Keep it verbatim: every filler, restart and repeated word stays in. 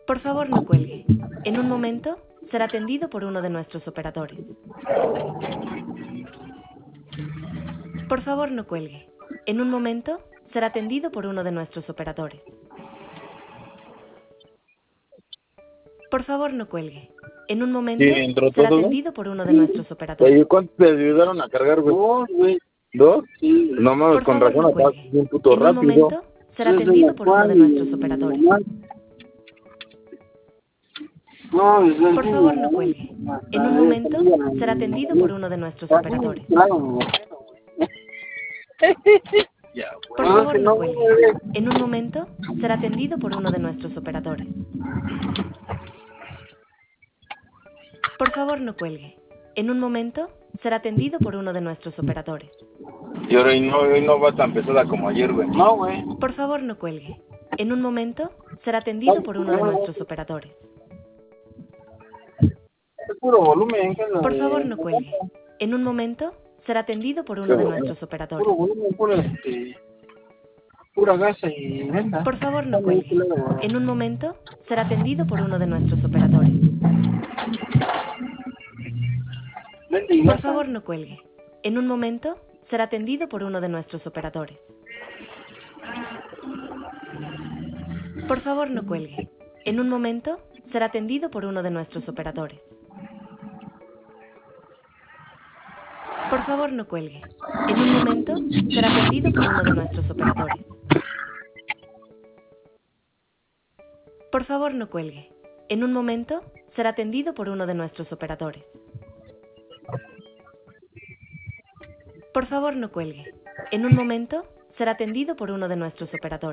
Por favor, no cuelgue. En un momento, será atendido por uno de nuestros operadores. Por favor, no cuelgue. En un momento, será atendido por uno de nuestros operadores. Por favor, no cuelgue. En un Sí, momento, entró será todo, güey. atendido por uno de nuestros operadores. Oye, ¿cuántos te ayudaron a cargar, güey? Dos, güey. ¿Dos? Sí. No mames, Por con favor, razón no acabas cuelgue. un puto En un rápido. momento, será Yo soy atendido la por uno de Juan, nuestros mi operadores. mamá. No, yo Por soy favor, mi no mamá. cuelgue. Hasta En un le momento, salía a será mi atendido mamá. por uno de nuestros Así, operadores. claro, güey. Ya, Por No, favor, que no no, cuelgue. güey. En un momento, será atendido por uno de nuestros operadores. Por favor, no cuelgue. En un momento, será atendido por uno de nuestros operadores. y ahora y no, hoy no va tan pesada como ayer, güey. No, güey. Por favor, no cuelgue. En un momento, será atendido por uno de nuestros operadores. Es puro volumen, que es lo Por de- favor, no cuelgue. En un momento, será atendido por uno de nuestros operadores. Puro volumen, puro este. Pura gasa y venta. Por favor, no cuelgue. En un momento, será atendido por uno de nuestros operadores. Venta y Por gasa. favor, no cuelgue. En un momento, será atendido por uno de nuestros operadores. Por favor, no cuelgue. En un momento, será atendido por uno de nuestros operadores. Por favor, no cuelgue. En un momento, será atendido por uno de nuestros operadores. Por favor, no cuelgue. En un momento, será atendido por uno de nuestros operadores. Por favor, no cuelgue. En un momento, será atendido por uno de nuestros operadores.